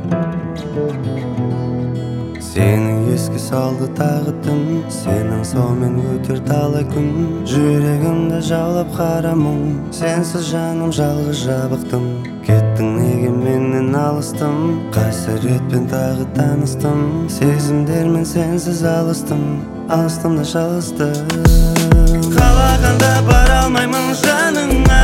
Seni eski saldı tağıtım, senin sonmen ötür talay gün. Yüreğimde jawlap kara muң, sensiz janım жалгыз жабыктым. Kettin nege menden alыстым, kaseretpen tağı tanыстым. Sezimlermen sensiz alыстым, alыстым da şalыстым. Kalaganda bara almaymın janыңа,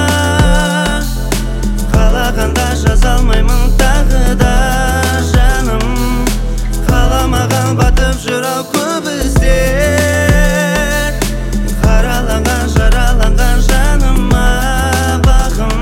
kalaganda жаза алмаймын тағы да жаным. Қаламаған батып жүр ау көп іздер, қараланған жараланған жаныма бағым.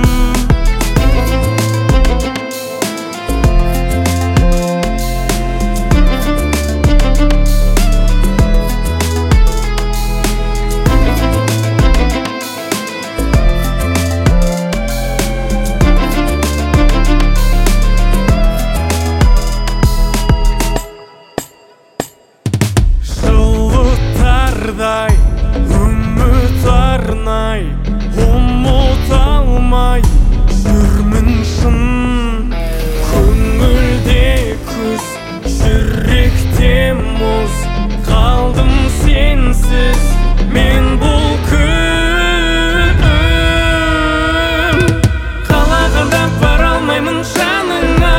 Үміт арнай, ұмыта алмай жүрмін шын. Көңілде күз, жүректе мұз, қалдым сенсіз мен бұл күн. Қалағанда бара алмаймын жаныңа,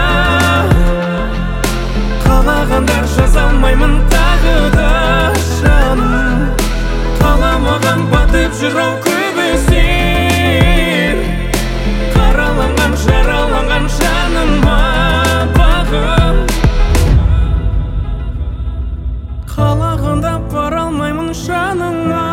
қалағанда жаза алмаймын тағы да жаным. Қаламаған батып жүр ау көп іздер, қараланған жараланған жаныма бағым. Қалағанда бара алмаймын жаныңа,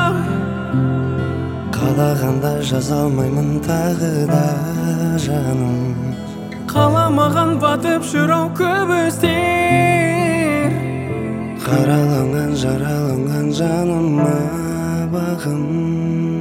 Қалағанда жаза алмаймын тағы да жаным. қаламаған батып жүр ау көп іздер, Қараланған жараланған жаныма бағым.